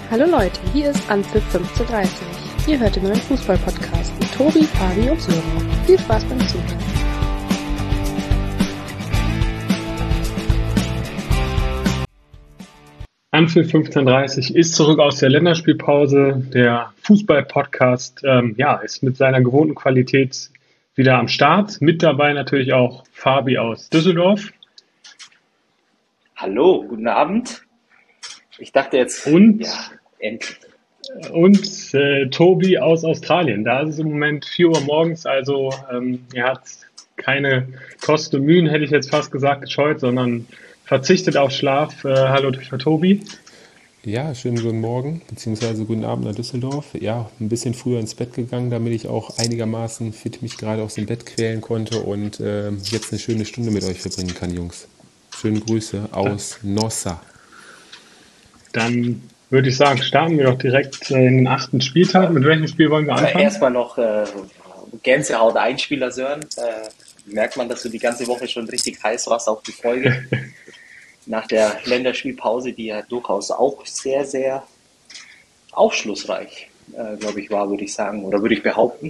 Hallo Leute, hier ist Anpfiff 15:30. Ihr hört den neuen Fußball-Podcast mit Tobi, Fabi und Sören. Viel Spaß beim Zuhören. Anpfiff 15:30 ist zurück aus der Länderspielpause. Der Fußball-Podcast ist mit seiner gewohnten Qualität wieder am Start. Mit dabei natürlich auch Fabi aus Düsseldorf. Hallo, guten Abend. Ich dachte jetzt, Und, endlich. und Tobi aus Australien. Da ist es im Moment 4 Uhr morgens, also er hat keine Kosten und Mühen, hätte ich jetzt fast gesagt, gescheut, sondern verzichtet auf Schlaf. Hallo Tobi. Ja, schönen guten Morgen, beziehungsweise guten Abend nach Düsseldorf. Ja, ein bisschen früher ins Bett gegangen, damit ich auch einigermaßen fit mich gerade aus dem Bett quälen konnte und jetzt eine schöne Stunde mit euch verbringen kann, Jungs. Schöne Grüße aus Nossa. Dann würde ich sagen, starten wir doch direkt in den 8. Spieltag. Mit welchem Spiel wollen wir anfangen? Erstmal noch Gänsehaut Einspieler, Sören. Merkt man, dass du die ganze Woche schon richtig heiß warst auf die Folge. Nach der Länderspielpause, die ja durchaus auch sehr, sehr aufschlussreich, glaube ich, war, würde ich sagen, oder würde ich behaupten.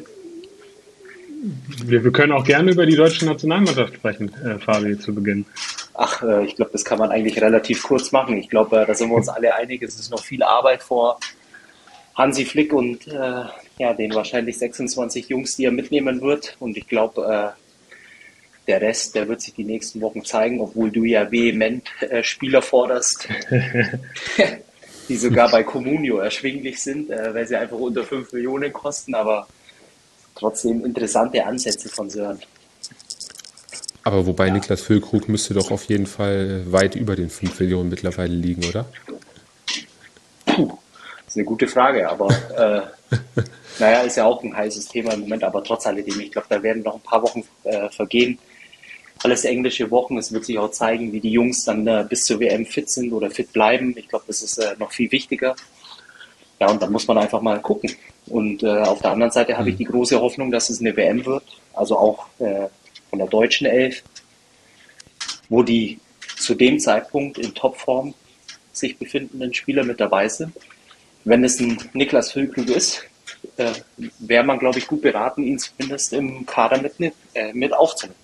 Wir können auch gerne über die deutsche Nationalmannschaft sprechen, Fabi, zu Beginn. Ich glaube, das kann man eigentlich relativ kurz machen. Ich glaube, da sind wir uns alle einig, es ist noch viel Arbeit vor Hansi Flick und den wahrscheinlich 26 Jungs, die er mitnehmen wird. Und ich glaube, der Rest, der wird sich die nächsten Wochen zeigen, obwohl du ja vehement Spieler forderst, die sogar bei Comunio erschwinglich sind, weil sie einfach unter 5 Millionen kosten, aber trotzdem interessante Ansätze von Sören. Aber wobei Niklas Füllkrug müsste doch auf jeden Fall weit über den 5 Millionen mittlerweile liegen, oder? Das ist eine gute Frage, aber ist ja auch ein heißes Thema im Moment, aber trotz alledem, ich glaube, da werden noch ein paar Wochen vergehen. Alles englische Wochen, es wird sich auch zeigen, wie die Jungs dann bis zur WM fit sind oder fit bleiben. Ich glaube, das ist noch viel wichtiger. Ja, und dann muss man einfach mal gucken. Und auf der anderen Seite habe ich die große Hoffnung, dass es eine WM wird, also auch von der deutschen Elf, wo die zu dem Zeitpunkt in Topform sich befindenden Spieler mit dabei sind. Wenn es ein Niklas Füllkrug ist, wäre man, glaube ich, gut beraten, ihn zumindest im Kader mit aufzunehmen.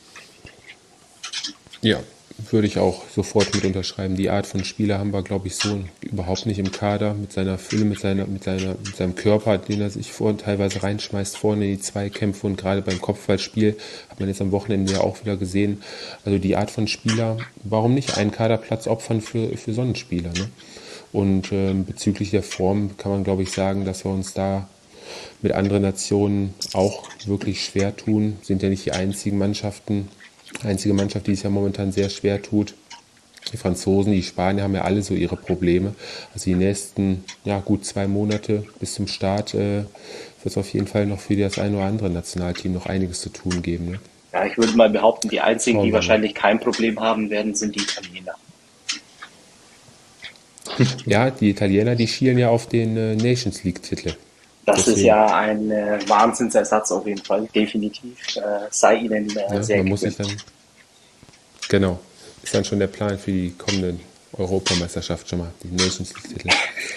Ja, würde ich auch sofort mit unterschreiben. Die Art von Spieler haben wir, glaube ich, so überhaupt nicht im Kader. Mit seiner Fülle, mit seinem Körper, den er sich teilweise reinschmeißt, vorne in die Zweikämpfe und gerade beim Kopfballspiel hat man jetzt am Wochenende ja auch wieder gesehen. Also die Art von Spieler, warum nicht einen Kaderplatz opfern für so einen Spieler, ne? Und bezüglich der Form kann man, glaube ich, sagen, dass wir uns da mit anderen Nationen auch wirklich schwer tun. Sind ja nicht die einzige Mannschaft, die es ja momentan sehr schwer tut. Die Franzosen, die Spanier haben ja alle so ihre Probleme. Also die nächsten, gut 2 Monate bis zum Start wird es auf jeden Fall noch für das ein oder andere Nationalteam noch einiges zu tun geben. Ne? Ja, ich würde mal behaupten, die einzigen, die wahrscheinlich kein Problem haben werden, sind die Italiener. Ja, die Italiener, die schielen ja auf den Nations League-Titel. Deswegen. Ist ja ein Wahnsinnsersatz auf jeden Fall, definitiv. Sei ihnen sehr man muss sich dann, genau, ist dann schon der Plan für die kommenden Europameisterschaft schon mal, die Nations League-Titel.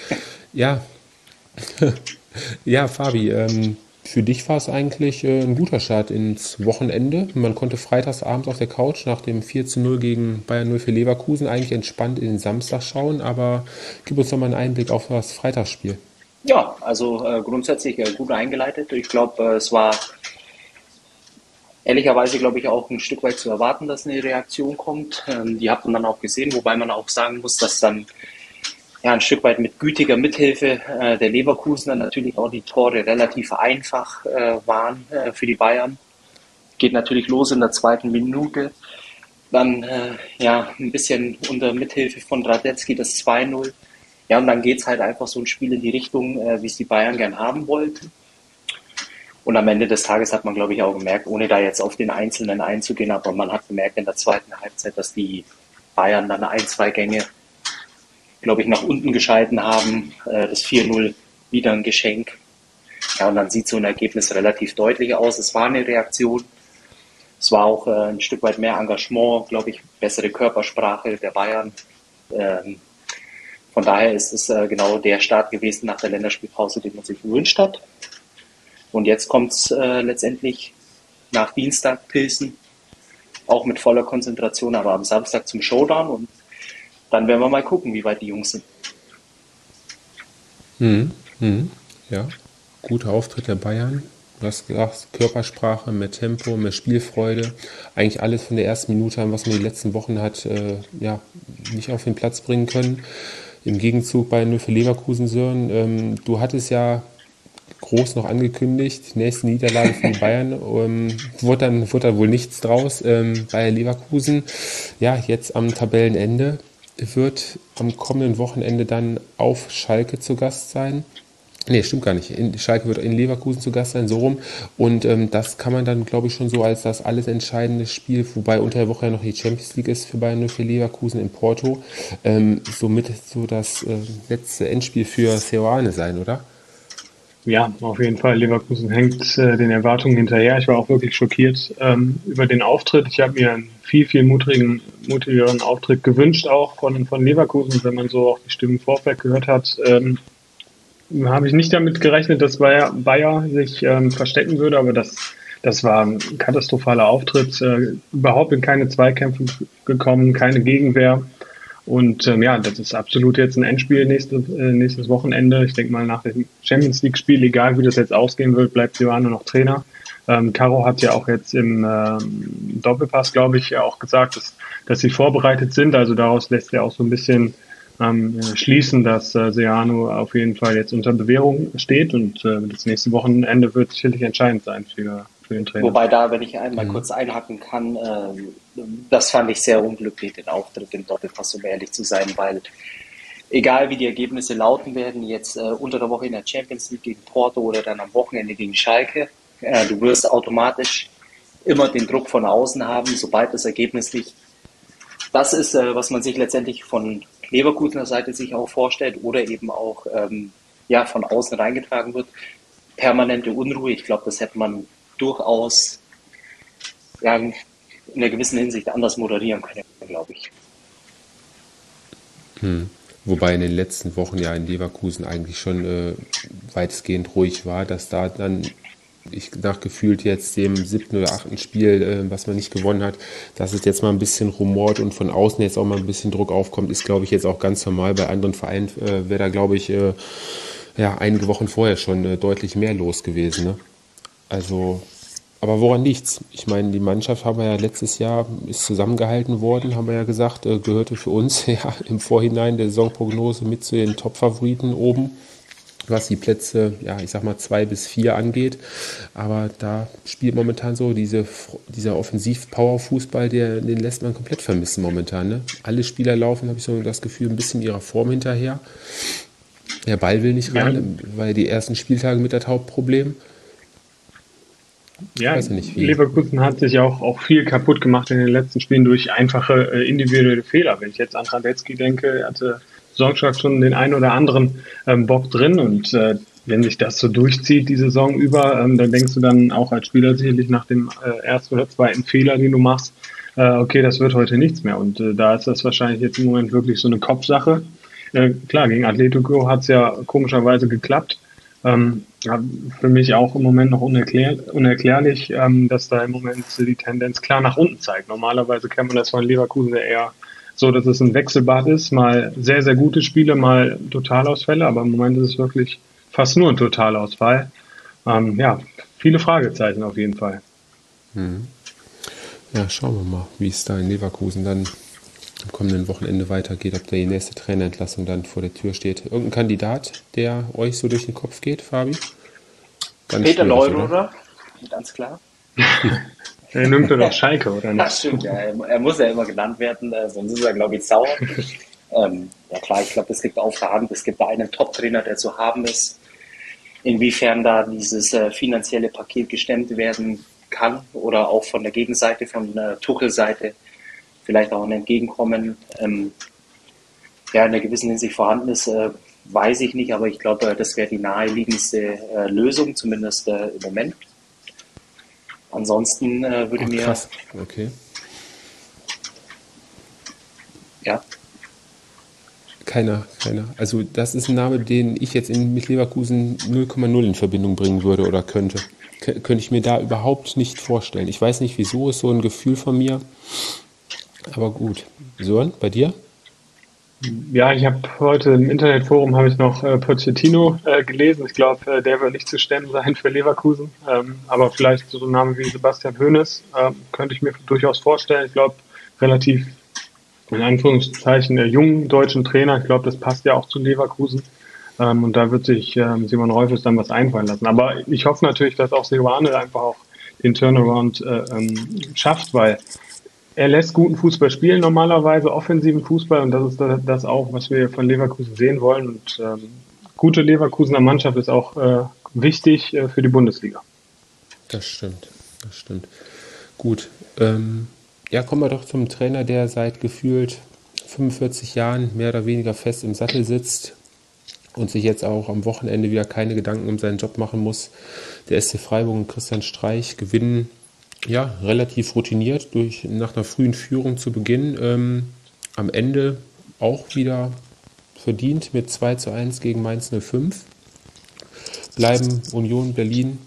Ja, Fabi, für dich war es eigentlich ein guter Start ins Wochenende. Man konnte freitags abends auf der Couch nach dem 4:0 gegen Bayern 04 Leverkusen eigentlich entspannt in den Samstag schauen, aber gib uns doch mal einen Einblick auf das Freitagsspiel. Ja, also grundsätzlich gut eingeleitet. Ich glaube, es war ehrlicherweise, glaube ich, auch ein Stück weit zu erwarten, dass eine Reaktion kommt. Die hat man dann auch gesehen, wobei man auch sagen muss, dass dann ein Stück weit mit gütiger Mithilfe der Leverkusener natürlich auch die Tore relativ einfach waren für die Bayern. Geht natürlich los in der 2. Minute. Dann ein bisschen unter Mithilfe von Radetzky das 2:0. Ja, und dann geht es halt einfach so ein Spiel in die Richtung, wie es die Bayern gern haben wollten. Und am Ende des Tages hat man, glaube ich, auch gemerkt, ohne da jetzt auf den Einzelnen einzugehen, aber man hat gemerkt in der zweiten Halbzeit, dass die Bayern dann 1-2 Gänge, glaube ich, nach unten geschalten haben. Das 4:0 wieder ein Geschenk. Ja, und dann sieht so ein Ergebnis relativ deutlich aus. Es war eine Reaktion. Es war auch ein Stück weit mehr Engagement, glaube ich, bessere Körpersprache der Bayern. Von daher ist es genau der Start gewesen nach der Länderspielpause, den man sich gewünscht hat. Und jetzt kommt es letztendlich nach Dienstag Pilsen, auch mit voller Konzentration, aber am Samstag zum Showdown. Und dann werden wir mal gucken, wie weit die Jungs sind. Ja, guter Auftritt der Bayern. Du hast gesagt, Körpersprache, mehr Tempo, mehr Spielfreude. Eigentlich alles von der ersten Minute an, was man die letzten Wochen hat, nicht auf den Platz bringen können. Im Gegenzug bei 0 für Leverkusen, Sören. Du hattest ja groß noch angekündigt, nächste Niederlage für die Bayern. Wurde dann wohl nichts draus. Bayer Leverkusen, ja, jetzt am Tabellenende, wird am kommenden Wochenende dann auf Schalke zu Gast sein. Nee, stimmt gar nicht. Schalke wird in Leverkusen zu Gast sein, so rum. Und das kann man dann, glaube ich, schon so als das alles entscheidende Spiel, wobei unter der Woche ja noch die Champions League ist für Bayern 0 für Leverkusen in Porto, somit so das letzte Endspiel für Seoane sein, oder? Ja, auf jeden Fall. Leverkusen hängt den Erwartungen hinterher. Ich war auch wirklich schockiert über den Auftritt. Ich habe mir einen viel mutigeren Auftritt gewünscht, auch von Leverkusen, wenn man so auch die Stimmen im Vorfeld gehört hat. Habe ich nicht damit gerechnet, dass Bayer sich verstecken würde, aber das war ein katastrophaler Auftritt. Überhaupt in keine Zweikämpfe gekommen, keine Gegenwehr. Und das ist absolut jetzt ein Endspiel nächstes Wochenende. Ich denke mal, nach dem Champions League-Spiel, egal wie das jetzt ausgehen wird, bleibt Seoane noch Trainer. Caro hat ja auch jetzt im Doppelpass, glaube ich, ja auch gesagt, dass sie vorbereitet sind. Also daraus lässt er auch so ein bisschen schließen, dass Seoane auf jeden Fall jetzt unter Bewährung steht. Und das nächste Wochenende wird sicherlich entscheidend sein für den Trainer. Wobei da, wenn ich einmal kurz einhaken kann, das fand ich sehr unglücklich, den Auftritt im Doppelpass, um ehrlich zu sein, weil egal wie die Ergebnisse lauten werden, jetzt unter der Woche in der Champions League gegen Porto oder dann am Wochenende gegen Schalke, du wirst automatisch immer den Druck von außen haben, sobald das Ergebnis nicht das ist, was man sich letztendlich von Leverkusener Seite sich auch vorstellt oder eben auch von außen reingetragen wird. Permanente Unruhe, ich glaube, das hätte man durchaus in einer gewissen Hinsicht anders moderieren können, glaube ich. Wobei in den letzten Wochen ja in Leverkusen eigentlich schon weitestgehend ruhig war, dass da dann nach gefühlt jetzt dem 7. oder 8. Spiel, was man nicht gewonnen hat, dass es jetzt mal ein bisschen rumort und von außen jetzt auch mal ein bisschen Druck aufkommt, ist, glaube ich, jetzt auch ganz normal. Bei anderen Vereinen wäre da, glaube ich, einige Wochen vorher schon deutlich mehr los gewesen. Ne? Also, aber woran liegt's? Ich meine, die Mannschaft haben wir ja letztes Jahr, ist zusammengehalten worden, haben wir ja gesagt, gehörte für uns ja im Vorhinein der Saisonprognose mit zu den Top-Favoriten oben, was die Plätze, 2 bis 4 angeht. Aber da spielt momentan so dieser Offensiv-Power-Fußball, den lässt man komplett vermissen momentan. Ne? Alle Spieler laufen, habe ich so das Gefühl, ein bisschen ihrer Form hinterher. Der Ball will nicht rein, weil die ersten Spieltage mit das Hauptproblem. Ja, Leverkusen hat sich auch viel kaputt gemacht in den letzten Spielen durch einfache individuelle Fehler. Wenn ich jetzt an Radetzky denke, hatte Saisonstart schon den einen oder anderen Bock drin und wenn sich das so durchzieht die Saison über, dann denkst du dann auch als Spieler sicherlich nach dem ersten oder zweiten Fehler, den du machst, okay, das wird heute nichts mehr und da ist das wahrscheinlich jetzt im Moment wirklich so eine Kopfsache. Klar, gegen Atletico hat es ja komischerweise geklappt. Für mich auch im Moment noch unerklärlich, dass da im Moment die Tendenz klar nach unten zeigt. Normalerweise kennt man das von Leverkusen eher so, dass es ein Wechselbad ist, mal sehr, sehr gute Spiele, mal Totalausfälle, aber im Moment ist es wirklich fast nur ein Totalausfall. Viele Fragezeichen auf jeden Fall. Ja, schauen wir mal, wie es da in Leverkusen dann am kommenden Wochenende weitergeht, ob da die nächste Trainerentlassung dann vor der Tür steht. Irgendein Kandidat, der euch so durch den Kopf geht, Fabi? Peter Neururer, ganz klar. Er nimmt doch Schalke, oder nicht? Das stimmt, ja. Er muss ja immer genannt werden, sonst ist er, glaube ich, sauer. Klar, ich glaube, das liegt auf der Hand. Es gibt da einen Top-Trainer, der zu haben ist. Inwiefern da dieses finanzielle Paket gestemmt werden kann oder auch von der Gegenseite, von der Tuchel-Seite vielleicht auch ein Entgegenkommen in einer gewissen Hinsicht vorhanden ist, weiß ich nicht, aber ich glaube, das wäre die naheliegendste Lösung, zumindest im Moment. Ansonsten würde mir... Krass, okay. Ja. Keiner. Also das ist ein Name, den ich jetzt mit Leverkusen 0,0 in Verbindung bringen würde oder könnte. Könnte ich mir da überhaupt nicht vorstellen. Ich weiß nicht wieso, ist so ein Gefühl von mir. Aber gut. Sören, bei dir? Ja, ich habe heute im Internetforum habe ich noch Pochettino gelesen. Ich glaube, der wird nicht zu stemmen sein für Leverkusen. Aber vielleicht so ein Name wie Sebastian Hoeneß könnte ich mir durchaus vorstellen. Ich glaube, relativ in Anführungszeichen jungen deutschen Trainer. Ich glaube, das passt ja auch zu Leverkusen. Und da wird sich Simon Rolfes dann was einfallen lassen. Aber ich hoffe natürlich, dass auch Seoane einfach auch den Turnaround schafft, weil er lässt guten Fußball spielen, normalerweise offensiven Fußball, und das ist das auch, was wir von Leverkusen sehen wollen. Und gute Leverkusener Mannschaft ist auch wichtig für die Bundesliga. Das stimmt. Gut. Ja, kommen wir doch zum Trainer, der seit gefühlt 45 Jahren mehr oder weniger fest im Sattel sitzt und sich jetzt auch am Wochenende wieder keine Gedanken um seinen Job machen muss. Der SC Freiburg und Christian Streich gewinnen ja relativ routiniert nach einer frühen Führung zu Beginn. Am Ende auch wieder verdient mit 2:1 gegen Mainz 05. Bleiben Union Berlin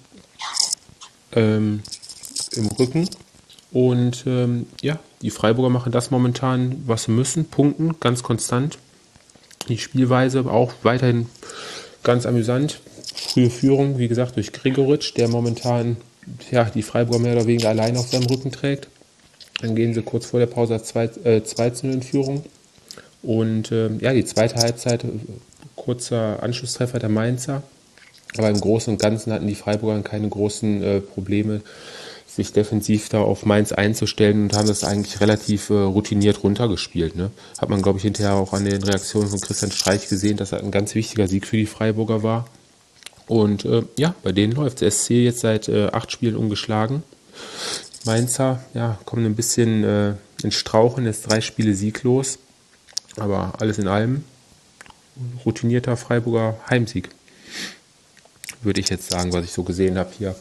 im Rücken. Und ja, die Freiburger machen das momentan, was sie müssen, punkten, ganz konstant. Die Spielweise auch weiterhin ganz amüsant. Frühe Führung, wie gesagt, durch Gregoritsch, der momentan die Freiburger mehr oder weniger allein auf seinem Rücken trägt. Dann gehen sie kurz vor der Pause 2:0 in Führung. Und die zweite Halbzeit, kurzer Anschlusstreffer der Mainzer. Aber im Großen und Ganzen hatten die Freiburger keine großen Probleme, sich defensiv da auf Mainz einzustellen, und haben das eigentlich relativ routiniert runtergespielt. Ne? Hat man, glaube ich, hinterher auch an den Reaktionen von Christian Streich gesehen, dass er ein ganz wichtiger Sieg für die Freiburger war. Und bei denen läuft der SC jetzt seit 8 Spielen ungeschlagen. Mainzer kommen ein bisschen ins Strauchen, jetzt 3 Spiele sieglos. Aber alles in allem routinierter Freiburger Heimsieg, würde ich jetzt sagen, was ich so gesehen habe hier.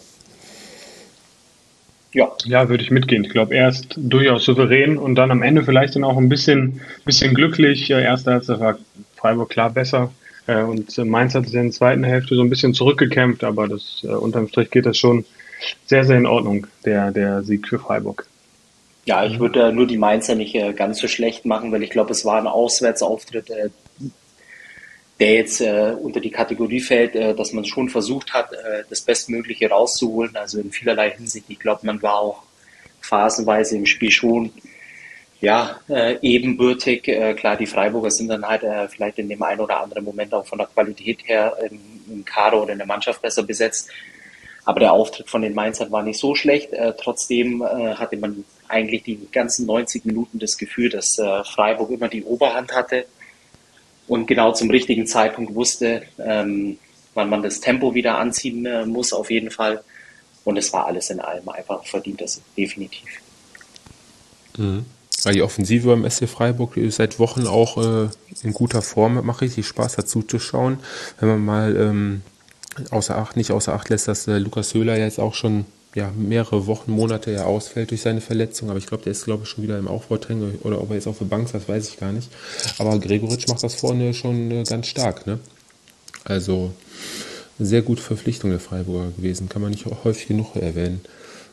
Ja, würde ich mitgehen. Ich glaube, erst durchaus souverän und dann am Ende vielleicht dann auch ein bisschen glücklich. Erste Halbzeit war Freiburg klar besser. Und Mainz hat sich in der zweiten Hälfte so ein bisschen zurückgekämpft, aber unterm Strich geht das schon sehr, sehr in Ordnung, der Sieg für Freiburg. Ja, ich würde nur die Mainzer nicht ganz so schlecht machen, weil ich glaube, es war ein Auswärtsauftritt, der jetzt unter die Kategorie fällt, dass man schon versucht hat, das Bestmögliche rauszuholen, also in vielerlei Hinsicht. Ich glaube, man war auch phasenweise im Spiel schon ebenbürtig. Klar, die Freiburger sind dann halt vielleicht in dem einen oder anderen Moment auch von der Qualität her im Kader oder in der Mannschaft besser besetzt. Aber der Auftritt von den Mainzern war nicht so schlecht. Trotzdem hatte man eigentlich die ganzen 90 Minuten das Gefühl, dass Freiburg immer die Oberhand hatte und genau zum richtigen Zeitpunkt wusste, wann man das Tempo wieder anziehen muss, auf jeden Fall. Und es war alles in allem einfach verdient, das definitiv. Mhm. Weil die Offensive beim SC Freiburg ist seit Wochen auch in guter Form, macht richtig Spaß dazu zu schauen. Wenn man mal nicht außer Acht lässt, dass Lukas Höhler jetzt auch schon mehrere Wochen, Monate ausfällt durch seine Verletzung, aber ich glaube, der ist schon wieder im Aufbautraining, oder ob er jetzt auf der Bank ist, das weiß ich gar nicht. Aber Gregoritsch macht das vorne schon ganz stark, ne? Also eine sehr gute Verpflichtung der Freiburger gewesen, kann man nicht häufig genug erwähnen.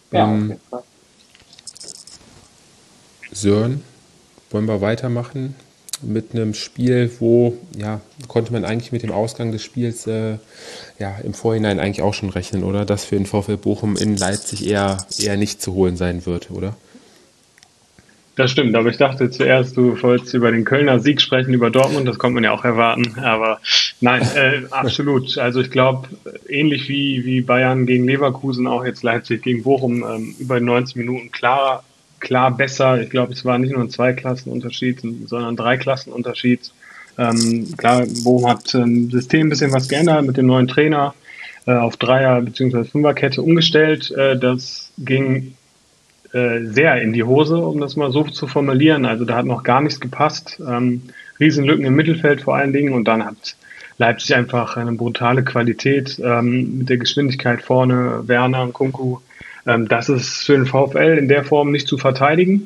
Sören, wollen wir weitermachen mit einem Spiel, wo konnte man eigentlich mit dem Ausgang des Spiels im Vorhinein eigentlich auch schon rechnen, oder? Dass für den VfL Bochum in Leipzig eher nicht zu holen sein wird, oder? Das stimmt, aber ich dachte zuerst, du wolltest über den Kölner Sieg sprechen, über Dortmund, das konnte man ja auch erwarten, aber nein, absolut. Also ich glaube, ähnlich wie Bayern gegen Leverkusen, auch jetzt Leipzig gegen Bochum, über 90 Minuten klar besser. Ich glaube, es war nicht nur ein 2-Klassenunterschied, sondern 3-Klassenunterschied. Klar, Bochum hat im System ein bisschen was geändert mit dem neuen Trainer, auf 3er- bzw. 5er-Kette umgestellt. Das ging sehr in die Hose, um das mal so zu formulieren. Also da hat noch gar nichts gepasst. Riesenlücken im Mittelfeld vor allen Dingen, und dann hat Leipzig einfach eine brutale Qualität mit der Geschwindigkeit vorne, Werner und Kunku. Das ist für den VfL in der Form nicht zu verteidigen.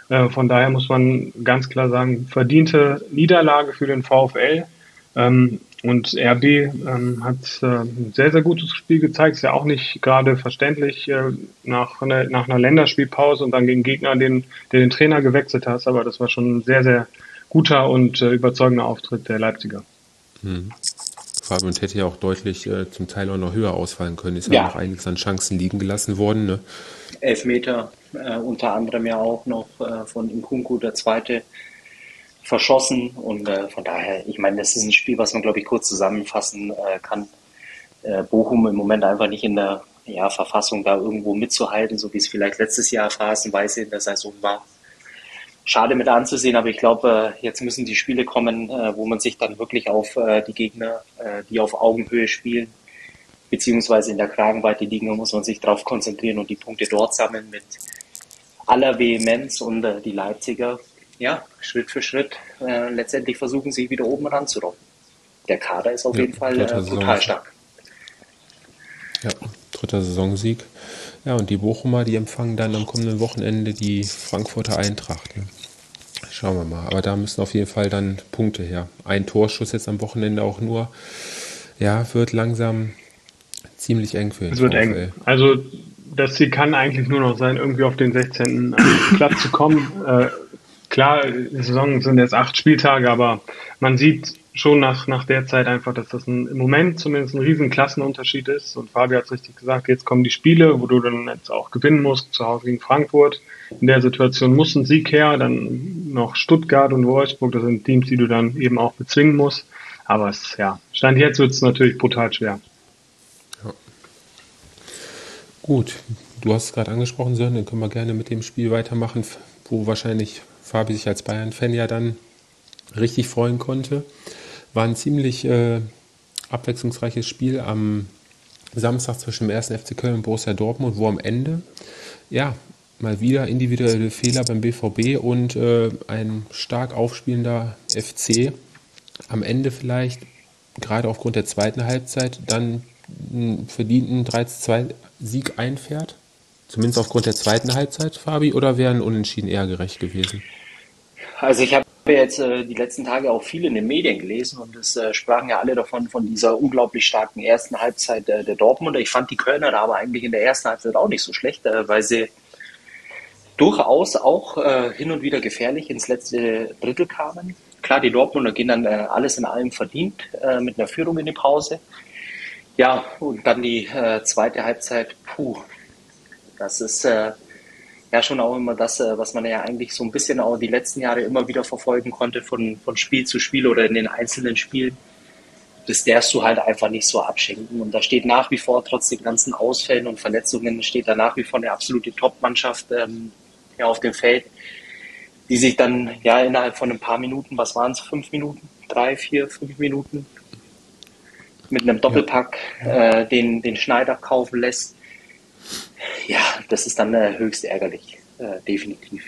Von daher muss man ganz klar sagen, verdiente Niederlage für den VfL. Und RB hat ein sehr, sehr gutes Spiel gezeigt. Ist ja auch nicht gerade verständlich nach einer Länderspielpause und dann gegen Gegner, der den Trainer gewechselt hat. Aber das war schon ein sehr, sehr guter und überzeugender Auftritt der Leipziger. Fabian hätte ja auch deutlich zum Teil auch noch höher ausfallen können. Ist ja noch einiges an Chancen liegen gelassen worden. Ne? Elfmeter, unter anderem ja auch noch von Nkunku, der zweite, verschossen. Und von daher, ich meine, das ist ein Spiel, was man, glaube ich, kurz zusammenfassen kann. Bochum im Moment einfach nicht in der Verfassung, da irgendwo mitzuhalten, so wie es vielleicht letztes Jahr phasenweise in der Saison war. Schade mit anzusehen, aber ich glaube, jetzt müssen die Spiele kommen, wo man sich dann wirklich auf die Gegner, die auf Augenhöhe spielen, beziehungsweise in der Kragenweite liegen, muss man sich darauf konzentrieren und die Punkte dort sammeln mit aller Vehemenz. Und die Leipziger, Schritt für Schritt, letztendlich versuchen sie wieder oben ranzurobben. Der Kader ist auf jeden Fall brutal stark. Ja, 3. Saisonsieg. Ja, und die Bochumer, die empfangen dann am kommenden Wochenende die Frankfurter Eintracht. Ne? Schauen wir mal. Aber da müssen auf jeden Fall dann Punkte her. Ein Torschuss jetzt am Wochenende auch nur. Ja, wird langsam ziemlich eng für den VfL. Es wird eng. Also das Ziel kann eigentlich nur noch sein, irgendwie auf den 16. Platz zu kommen. Klar, die Saison sind jetzt 8 Spieltage, aber man sieht schon nach der Zeit einfach, dass das im Moment zumindest ein riesen Klassenunterschied ist. Und Fabi hat es richtig gesagt, jetzt kommen die Spiele, wo du dann jetzt auch gewinnen musst, zu Hause gegen Frankfurt. In der Situation muss ein Sieg her, dann noch Stuttgart und Wolfsburg, das sind Teams, die du dann eben auch bezwingen musst. Aber Stand jetzt wird es natürlich brutal schwer. Ja. Gut, du hast es gerade angesprochen, Sören, dann können wir gerne mit dem Spiel weitermachen, wo wahrscheinlich Fabi sich als Bayern-Fan ja dann richtig freuen konnte. War ein ziemlich abwechslungsreiches Spiel am Samstag zwischen dem 1. FC Köln und Borussia Dortmund, wo am Ende mal wieder individuelle Fehler beim BVB und ein stark aufspielender FC am Ende vielleicht, gerade aufgrund der zweiten Halbzeit, dann einen verdienten 3:2 Sieg einfährt. Zumindest aufgrund der zweiten Halbzeit, Fabi, oder wären Unentschieden eher gerecht gewesen? Also ich habe jetzt die letzten Tage auch viel in den Medien gelesen und es sprachen ja alle davon, von dieser unglaublich starken ersten Halbzeit der Dortmunder. Ich fand die Kölner da aber eigentlich in der ersten Halbzeit auch nicht so schlecht, weil sie durchaus auch hin und wieder gefährlich ins letzte Drittel kamen. Klar, die Dortmunder gehen dann alles in allem verdient mit einer Führung in die Pause. Ja, und dann die zweite Halbzeit, das ist schon auch immer das, was man ja eigentlich so ein bisschen auch die letzten Jahre immer wieder verfolgen konnte von Spiel zu Spiel oder in den einzelnen Spielen. Das darfst du halt einfach nicht so abschenken. Und da steht nach wie vor, trotz den ganzen Ausfällen und Verletzungen, steht da nach wie vor eine absolute Top-Mannschaft auf dem Feld, die sich dann innerhalb von ein paar Minuten, was waren es, 5 Minuten, 3, 4, 5 Minuten, mit einem Doppelpack den Schneider kaufen lässt. Ja, das ist dann höchst ärgerlich, definitiv.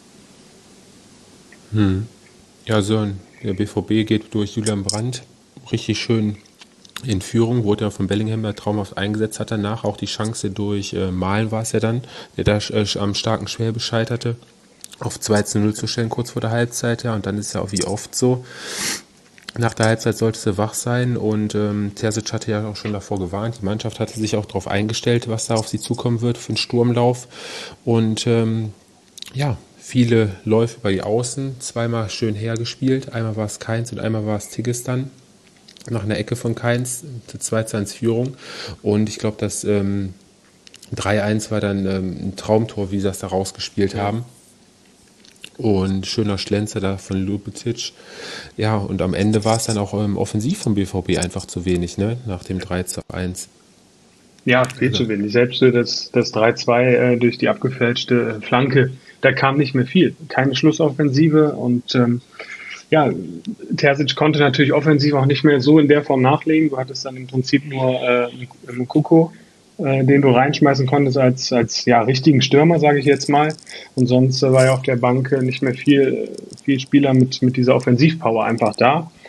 Ja, Sören, der BVB geht durch Julian Brandt richtig schön in Führung, wurde ja von Bellingham traumhaft eingesetzt, hat danach auch die Chance durch Malen war es ja dann, der da am starken Schwäbisch scheiterte, auf 2:0 zu stellen, kurz vor der Halbzeit, und dann ist ja auch wie oft so, nach der Halbzeit sollte sie wach sein und Terzic hatte ja auch schon davor gewarnt. Die Mannschaft hatte sich auch darauf eingestellt, was da auf sie zukommen wird für einen Sturmlauf. Und viele Läufe über die Außen, zweimal schön hergespielt. Einmal war es Kainz und einmal war es Tigges nach einer Ecke von Kainz, 2:1 Führung. Und ich glaube, das 3:1 war dann ein Traumtor, wie sie das da rausgespielt haben. Und schöner Schlenzer da von Ljubičić. Ja, und am Ende war es dann auch offensiv vom BVB einfach zu wenig, ne? Nach dem 3:1. Ja, viel zu wenig. Selbst das 3:2 durch die abgefälschte Flanke, da kam nicht mehr viel. Keine Schlussoffensive und Terzic konnte natürlich offensiv auch nicht mehr so in der Form nachlegen. Du hattest dann im Prinzip nur Nkunku, den du reinschmeißen konntest als richtigen Stürmer, sage ich jetzt mal. Und sonst war ja auf der Bank nicht mehr viel Spieler mit dieser Offensivpower einfach da.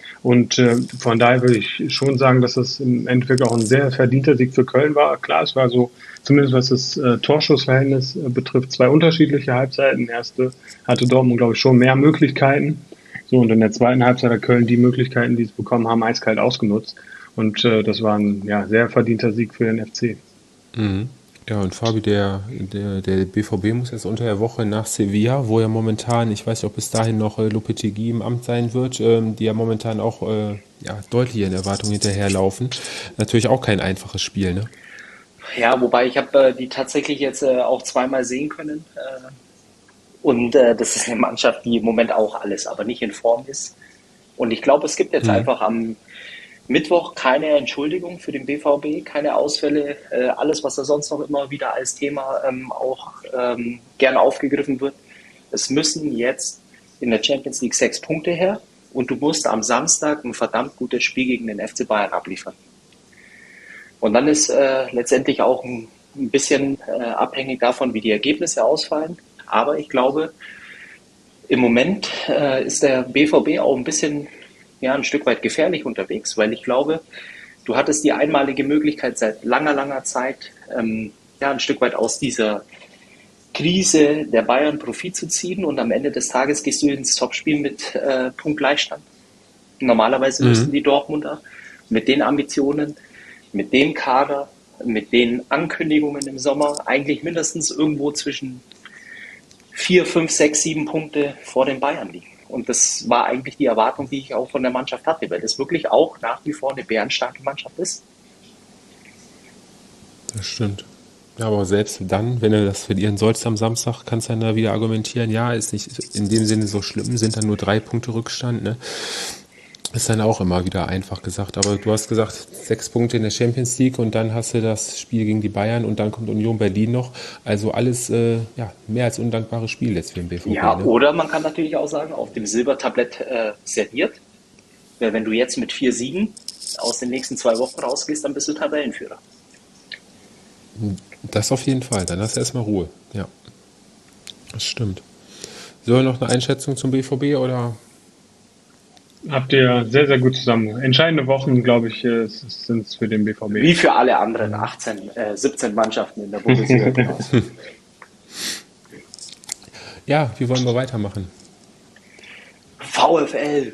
Und von daher würde ich schon sagen, dass das im Endeffekt auch ein sehr verdienter Sieg für Köln war. Klar, es war so, zumindest was das Torschussverhältnis betrifft, zwei unterschiedliche Halbzeiten. Erste hatte Dortmund, glaube ich, schon mehr Möglichkeiten. So, und in der zweiten Halbzeit hat Köln die Möglichkeiten, die es bekommen haben, eiskalt ausgenutzt. Und das war ein sehr verdienter Sieg für den FC. Mhm. Ja, und Fabi, der BVB muss jetzt unter der Woche nach Sevilla, wo ja momentan, ich weiß nicht, ob bis dahin noch Lopetegui im Amt sein wird, die ja momentan auch deutlich ihren Erwartungen hinterherlaufen. Natürlich auch kein einfaches Spiel, ne? Ja, wobei ich habe die tatsächlich jetzt auch zweimal sehen können. Und das ist eine Mannschaft, die im Moment auch alles, aber nicht in Form ist. Und ich glaube, es gibt jetzt einfach am Mittwoch keine Entschuldigung für den BVB, keine Ausfälle. Alles, was da sonst noch immer wieder als Thema auch gern aufgegriffen wird. Es müssen jetzt in der Champions League 6 Punkte her und du musst am Samstag ein verdammt gutes Spiel gegen den FC Bayern abliefern. Und dann ist letztendlich auch ein bisschen abhängig davon, wie die Ergebnisse ausfallen. Aber ich glaube, im Moment ist der BVB auch ein Stück weit gefährlich unterwegs, weil ich glaube, du hattest die einmalige Möglichkeit seit langer Zeit, ein Stück weit aus dieser Krise der Bayern Profit zu ziehen und am Ende des Tages gehst du ins Topspiel mit Punktgleichstand. Normalerweise müssten die Dortmunder mit den Ambitionen, mit dem Kader, mit den Ankündigungen im Sommer eigentlich mindestens irgendwo zwischen 4, 5, 6, 7 Punkte vor den Bayern liegen. Und das war eigentlich die Erwartung, die ich auch von der Mannschaft hatte, weil das wirklich auch nach wie vor eine bärenstarke Mannschaft ist. Das stimmt. Ja, aber selbst dann, wenn du das verlieren sollst am Samstag, kannst du dann da wieder argumentieren, ja, ist nicht in dem Sinne so schlimm, sind dann nur 3 Punkte Rückstand, ne? Ist dann auch immer wieder einfach gesagt. Aber du hast gesagt, 6 Punkte in der Champions League und dann hast du das Spiel gegen die Bayern und dann kommt Union Berlin noch. Also alles mehr als undankbares Spiel jetzt für den BVB. Ja, ne? Oder man kann natürlich auch sagen, auf dem Silbertablett serviert. Weil wenn du jetzt mit 4 Siegen aus den nächsten 2 Wochen rausgehst, dann bist du Tabellenführer. Das auf jeden Fall. Dann hast du erstmal Ruhe. Ja, das stimmt. So, noch eine Einschätzung zum BVB oder... Habt ihr sehr, sehr gut zusammen. Entscheidende Wochen, glaube ich, sind es für den BVB. Wie für alle anderen 17 Mannschaften in der Bundesliga. Ja, wie wollen wir weitermachen? VfL.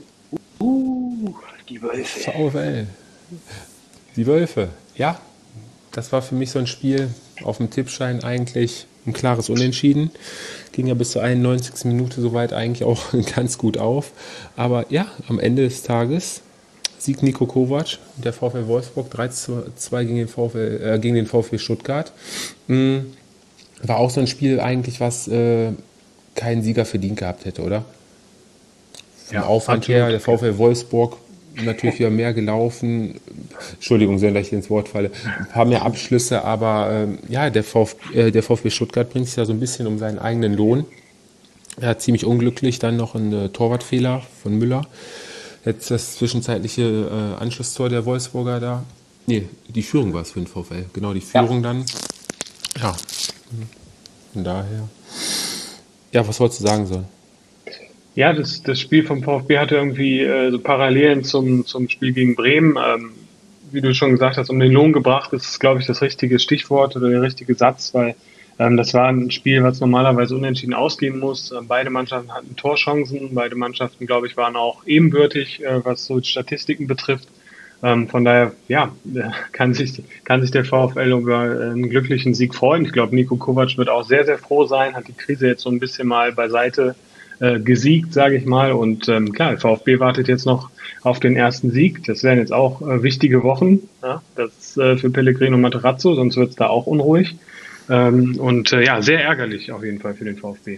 Die Wölfe. VfL. Die Wölfe. Ja, das war für mich so ein Spiel auf dem Tippschein eigentlich ein klares Unentschieden. Ging ja bis zur 91. Minute soweit eigentlich auch ganz gut auf. Aber ja, am Ende des Tages siegt Niko Kovac, der VfL Wolfsburg 3:2 gegen den VfB Stuttgart. War auch so ein Spiel eigentlich, was keinen Sieger verdient gehabt hätte, oder? Vom Aufwand her, der VfL Wolfsburg natürlich wieder mehr gelaufen. Entschuldigung, sehr leicht ins Wort falle. Ein paar mehr Abschlüsse, aber der VfB Stuttgart bringt sich ja so ein bisschen um seinen eigenen Lohn. Er hat ziemlich unglücklich dann noch einen Torwartfehler von Müller. Jetzt das zwischenzeitliche Anschlusstor der Wolfsburger da. Nee, die Führung war es für den VfL. Genau, die Führung dann. Ja, von daher. Ja, was wolltest du sagen sollen? Ja, das Spiel vom VfB hatte irgendwie so Parallelen zum Spiel gegen Bremen. Wie du schon gesagt hast, um den Lohn gebracht, ist, glaube ich, das richtige Stichwort oder der richtige Satz, weil das war ein Spiel, was normalerweise unentschieden ausgehen muss. Beide Mannschaften hatten Torchancen, beide Mannschaften, glaube ich, waren auch ebenbürtig, was so Statistiken betrifft. Von daher, kann sich der VfL über einen glücklichen Sieg freuen. Ich glaube, Niko Kovac wird auch sehr, sehr froh sein, hat die Krise jetzt so ein bisschen mal beiseite gesiegt, sage ich mal. Und klar, der VfB wartet jetzt noch auf den ersten Sieg. Das wären jetzt auch wichtige Wochen. Ja? Das für Pellegrino Materazzo, sonst wird es da auch unruhig. Sehr ärgerlich auf jeden Fall für den VfB.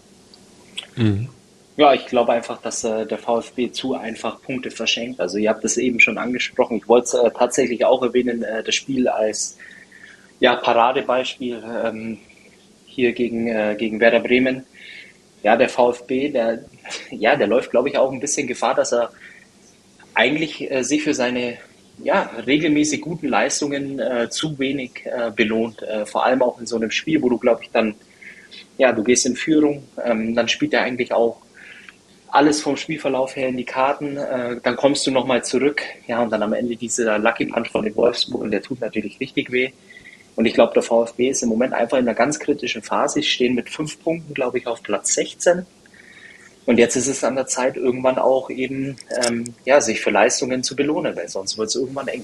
Mhm. Ja, ich glaube einfach, dass der VfB zu einfach Punkte verschenkt. Also ihr habt es eben schon angesprochen. Ich wollte es tatsächlich auch erwähnen, das Spiel als Paradebeispiel hier gegen Werder Bremen. Ja, der VfB, der läuft, glaube ich, auch ein bisschen Gefahr, dass er eigentlich sich für seine regelmäßig guten Leistungen zu wenig belohnt. Vor allem auch in so einem Spiel, wo du, glaube ich, dann, du gehst in Führung, dann spielt er eigentlich auch alles vom Spielverlauf her in die Karten. Dann kommst du nochmal zurück. Ja, und dann am Ende dieser Lucky Punch von den Wolfsburg, und der tut natürlich richtig weh. Und ich glaube, der VfB ist im Moment einfach in einer ganz kritischen Phase. Sie stehen mit 5 Punkten, glaube ich, auf Platz 16. Und jetzt ist es an der Zeit, irgendwann auch eben, sich für Leistungen zu belohnen, weil sonst wird es irgendwann eng.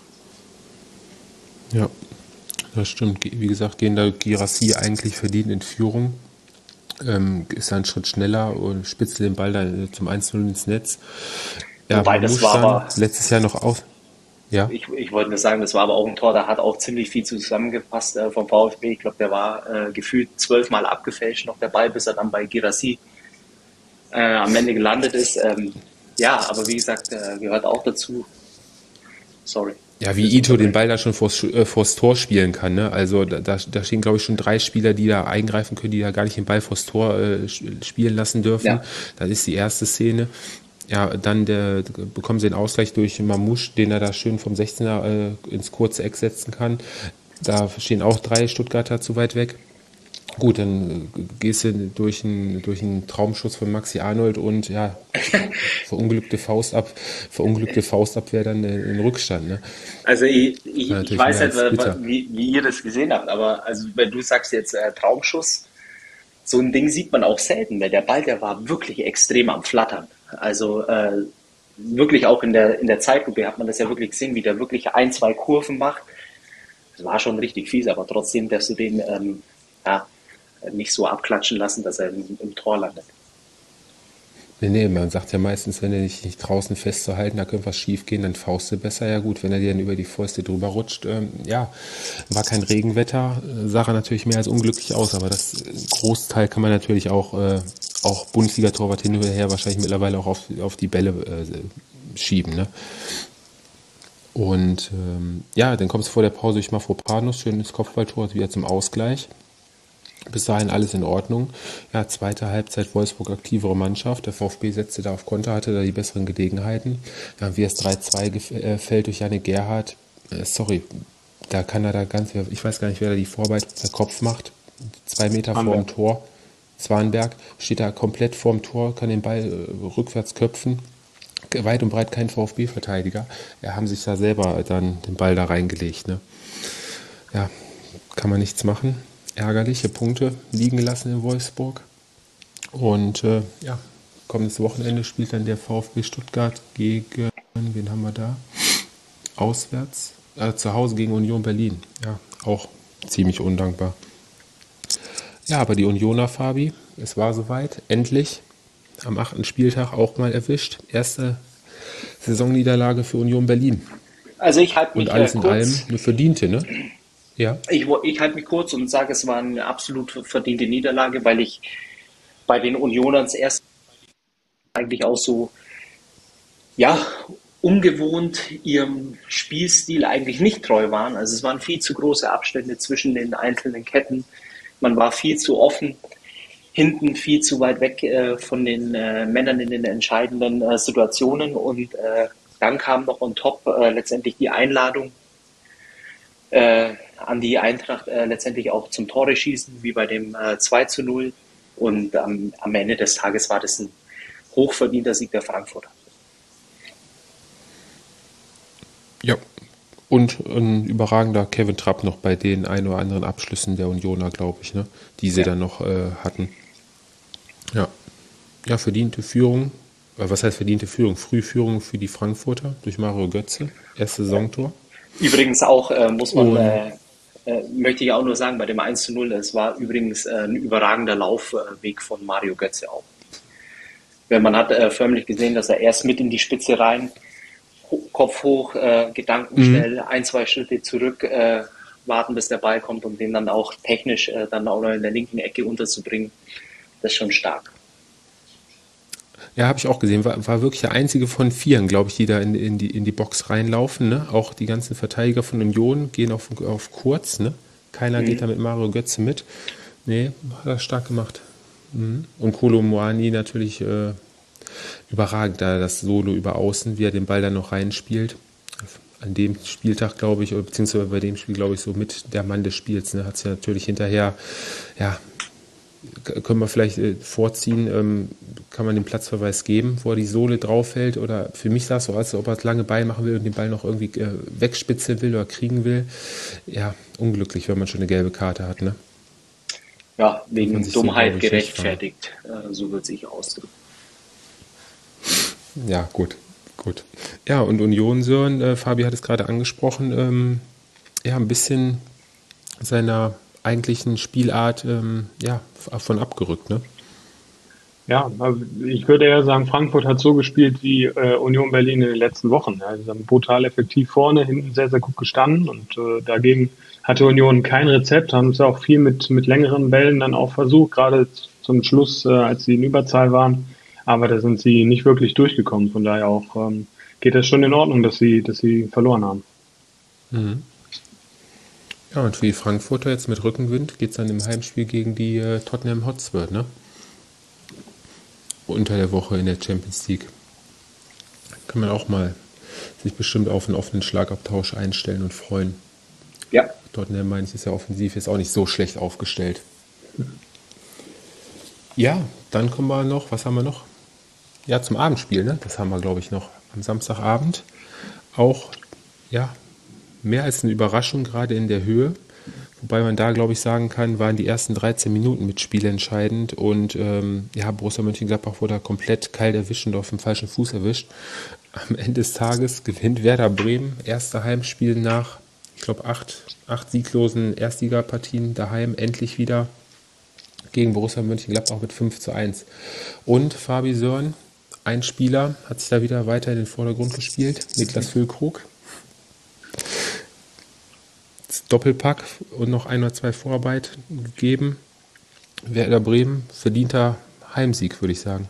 Ja, das stimmt. Wie gesagt, gehen da Guirassy eigentlich verdient in Führung. Ist ein Schritt schneller und spitzt den Ball dann zum 1-0 ins Netz. Ja, Wobei, das war aber letztes Jahr noch aus. Ja. Ich wollte nur sagen, das war aber auch ein Tor, da hat auch ziemlich viel zusammengepasst vom VfB. Ich glaube, der war gefühlt 12-mal abgefälscht noch der Ball, bis er dann bei Guirassy am Ende gelandet ist. Aber wie gesagt, gehört auch dazu. Sorry. Ja, wie Ito den Ball da schon vors Tor spielen kann. Ne? Also da stehen, glaube ich, schon 3 Spieler, die da eingreifen können, die da gar nicht den Ball vors Tor spielen lassen dürfen. Ja. Das ist die erste Szene. Ja, dann bekommen sie den Ausgleich durch Mamouche, den er da schön vom 16er ins kurze Eck setzen kann. Da stehen auch 3 Stuttgarter zu weit weg. Gut, dann gehst du durch einen Traumschuss von Maxi Arnold und ja, verunglückte Faustabwehr dann in Rückstand. Ne? Also ich weiß nicht, wie ihr das gesehen habt, aber also wenn du sagst jetzt Traumschuss, so ein Ding sieht man auch selten, weil der Ball, der war wirklich extrem am Flattern. Also wirklich auch in der Zeitlupe hat man das ja wirklich gesehen, wie der wirklich 1, 2 Kurven macht. Das war schon richtig fies, aber trotzdem darfst du den nicht so abklatschen lassen, dass er im Tor landet. Nee, man sagt ja meistens, wenn er dich nicht draußen festzuhalten, da könnte was schief gehen, dann faust du besser. Ja gut, wenn er dir dann über die Fäuste drüber rutscht, war kein Regenwetter, sah er natürlich mehr als unglücklich aus, aber das Großteil kann man natürlich auch Bundesliga-Torwart hin und her wahrscheinlich mittlerweile auch auf die Bälle schieben, ne? Und dann kommst du vor der Pause durch Mafropanos, schönes Kopfballtor, wieder zum Ausgleich. Bis dahin alles in Ordnung. Ja, zweite Halbzeit Wolfsburg aktivere Mannschaft. Der VfB setzte da auf Konter, hatte da die besseren Gelegenheiten. Dann wie es 3-2 fällt durch Jannik Gerhardt. Da kann er ich weiß gar nicht, wer da die Vorarbeit per Kopf macht. 2 Meter vor dem Tor. Zwanberg steht da komplett vorm Tor, kann den Ball rückwärts köpfen. Weit und breit kein VfB-Verteidiger. Haben sich da selber dann den Ball da reingelegt. Ne? Ja, kann man nichts machen. Ärgerliche Punkte liegen gelassen in Wolfsburg. Und kommendes Wochenende spielt dann der VfB Stuttgart gegen, wen haben wir da? Auswärts, zu Hause gegen Union Berlin. Ja, auch ziemlich undankbar. Ja, aber die Unioner, Fabi, es war soweit. Endlich am 8. Spieltag auch mal erwischt. Erste Saisonniederlage für Union Berlin. Also ich halte mich und alles in allem eine verdiente, ne? Ja. Ich halte mich kurz und sage, es war eine absolut verdiente Niederlage, weil ich bei den Unionern erst eigentlich auch so, ungewohnt ihrem Spielstil eigentlich nicht treu waren. Also es waren viel zu große Abstände zwischen den einzelnen Ketten. Man war viel zu offen, hinten viel zu weit weg von den Männern in den entscheidenden Situationen. Und dann kam noch on top letztendlich die Einladung an die Eintracht letztendlich auch zum Tore schießen, wie bei dem 2-0. Und am Ende des Tages war das ein hochverdienter Sieg der Frankfurter. Ja, und ein überragender Kevin Trapp noch bei den ein oder anderen Abschlüssen der Unioner, glaube ich, ne, die sie dann noch hatten. Ja, verdiente Führung. Was heißt verdiente Führung? Frühführung für die Frankfurter durch Mario Götze. Erstes Saisontor. Übrigens auch, möchte ich auch nur sagen, bei dem 1-0, es war übrigens ein überragender Laufweg von Mario Götze auch. Man hat förmlich gesehen, dass er erst mit in die Spitze rein, Kopf hoch, gedankenschnell, 1, 2 Schritte zurück, warten, bis der Ball kommt, um den dann auch technisch dann auch noch in der linken Ecke unterzubringen. Das ist schon stark. Ja, habe ich auch gesehen. War wirklich der einzige von 4, glaube ich, die da in die Box reinlaufen. Ne? Auch die ganzen Verteidiger von Union gehen auf kurz. Ne? Keiner geht da mit Mario Götze mit. Nee, hat er stark gemacht. Und Kolo Muani natürlich überragend, da das Solo über Außen, wie er den Ball dann noch reinspielt. An dem Spieltag, glaube ich, beziehungsweise bei dem Spiel, glaube ich, so mit der Mann des Spiels. Ne? Hat es ja natürlich hinterher können wir vielleicht vorziehen, kann man den Platzverweis geben, wo er die Sohle drauf hält? Oder für mich sah es so aus, als ob er das lange Bein machen will und den Ball noch irgendwie wegspitzeln will oder kriegen will. Ja, unglücklich, wenn man schon eine gelbe Karte hat, ne? Ja, wegen Dummheit so, gerechtfertigt, so wird sich ausdrücken. Ja, gut. Ja, und Union, Sören, Fabi hat es gerade angesprochen, ein bisschen seiner eigentlichen Spielart von abgerückt, ne? Ja, also ich würde eher sagen, Frankfurt hat so gespielt wie Union Berlin in den letzten Wochen. Ja, sie haben brutal effektiv vorne, hinten sehr, sehr gut gestanden und dagegen hatte Union kein Rezept, haben es auch viel mit längeren Bällen dann auch versucht, gerade zum Schluss, als sie in Überzahl waren. Aber da sind sie nicht wirklich durchgekommen. Von daher auch geht das schon in Ordnung, dass sie verloren haben. Mhm. Ja, und für die Frankfurter jetzt mit Rückenwind geht es dann im Heimspiel gegen die Tottenham Hotspur, ne? Unter der Woche in der Champions League. Kann man auch mal sich bestimmt auf einen offenen Schlagabtausch einstellen und freuen. Ja. Tottenham, meine ich, ist ja offensiv jetzt auch nicht so schlecht aufgestellt. Ja, dann kommen wir noch, was haben wir noch? Ja, zum Abendspiel, ne? Das haben wir, glaube ich, noch am Samstagabend. Auch, ja, mehr als eine Überraschung, gerade in der Höhe. Wobei man da, glaube ich, sagen kann, waren die ersten 13 Minuten mit Spiel entscheidend. Und Borussia Mönchengladbach wurde komplett kalt erwischt und auf dem falschen Fuß erwischt. Am Ende des Tages gewinnt Werder Bremen. Erste Heimspiel nach, ich glaube, acht sieglosen Erstligapartien daheim. Endlich wieder gegen Borussia Mönchengladbach mit 5:1. Und Fabi, Sören, ein Spieler hat sich da wieder weiter in den Vordergrund gespielt. Niklas Füllkrug. Doppelpack und noch 1 oder 2 Vorarbeit gegeben. Werder Bremen, verdienter Heimsieg, würde ich sagen.